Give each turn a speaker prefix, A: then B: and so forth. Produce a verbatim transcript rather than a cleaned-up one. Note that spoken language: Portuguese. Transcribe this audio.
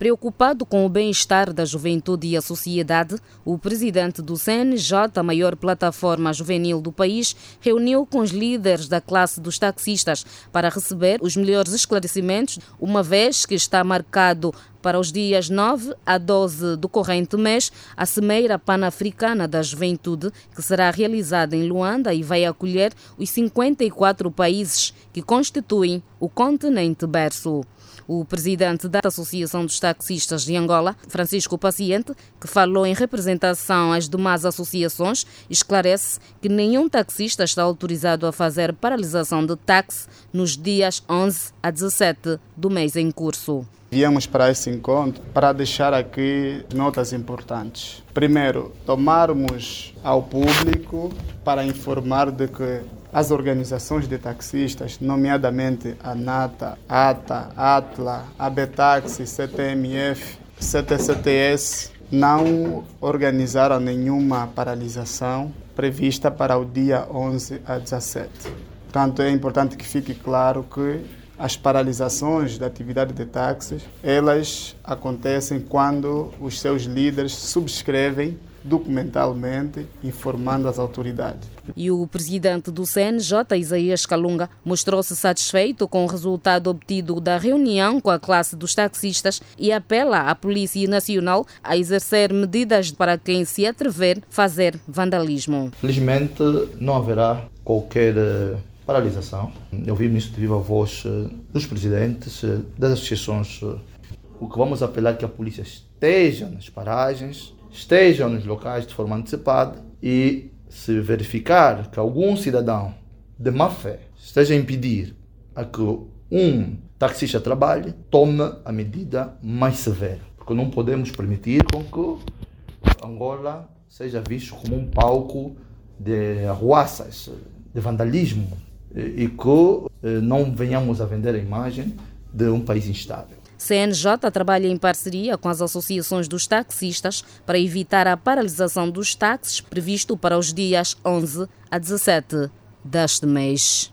A: Preocupado com o bem-estar da juventude e a sociedade, o presidente do C N J, a maior plataforma juvenil do país, reuniu com os líderes da classe dos taxistas para receber os melhores esclarecimentos, uma vez que está marcado para os dias nove a doze do corrente mês a Cimeira Pan-Africana da Juventude, que será realizada em Luanda e vai acolher os cinquenta e quatro países que constituem o continente berço. O presidente da Associação dos Taxistas de Angola, Francisco Paciente, que falou em representação às demais associações, esclarece que nenhum taxista está autorizado a fazer paralisação de táxi nos dias onze a dezassete do mês em curso.
B: Viemos para esse encontro para deixar aqui notas importantes. Primeiro, tomarmos ao público para informar de que as organizações de taxistas, nomeadamente a ANATA, ATA, ATLA, ABTAXI, C T M F, C T C T S, não organizaram nenhuma paralisação prevista para o dia onze a dezassete. Portanto, é importante que fique claro que as paralisações da atividade de táxis, elas acontecem quando os seus líderes subscrevem documentalmente, informando as autoridades.
A: E o presidente do C N J, Isaías Kalunga, mostrou-se satisfeito com o resultado obtido da reunião com a classe dos taxistas e apela à Polícia Nacional a exercer medidas para quem se atrever a fazer vandalismo.
C: Felizmente não haverá qualquer paralisação. Eu vi nisso de viva voz dos presidentes, das associações. O que vamos apelar é que a polícia esteja nas paragens, estejam nos locais de forma antecipada e, se verificar que algum cidadão de má fé esteja a impedir a que um taxista trabalhe, tome a medida mais severa. Porque não podemos permitir com que Angola seja visto como um palco de arruaças, de vandalismo, e que não venhamos a vender a imagem de um país instável.
A: C N J trabalha em parceria com as associações dos taxistas para evitar a paralisação dos táxis previsto para os dias onze a dezassete deste mês.